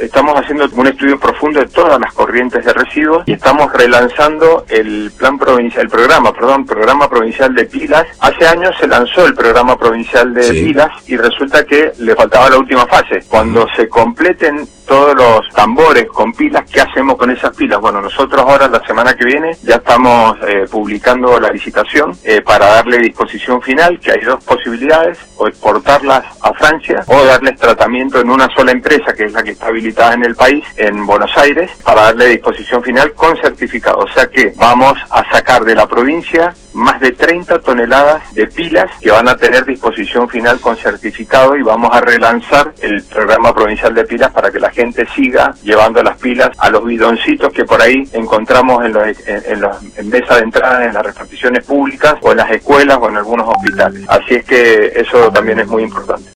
estamos haciendo un estudio profundo de todas las corrientes de residuos y estamos relanzando el programa provincial de pilas. Hace años se lanzó el programa provincial de pilas y resulta que le faltaba la última fase. Cuando se completen todos los tambores con pilas, ¿qué hacemos con esas pilas? Bueno, nosotros ahora la semana que viene ya estamos publicando la licitación para darle disposición final, que hay dos posibilidades: o exportarlas a Francia o darles tratamiento en una sola empresa, que es la que está habilitada en el país, en Buenos Aires, para darle disposición final con certificado. O sea que vamos a sacar de la provincia más de 30 toneladas de pilas que van a tener disposición final con certificado, y vamos a relanzar el programa provincial de pilas para que la gente siga llevando las pilas a los bidoncitos que por ahí encontramos en mesa de entrada, en las reparticiones públicas o en las escuelas o en algunos hospitales. Así es que eso también es muy importante.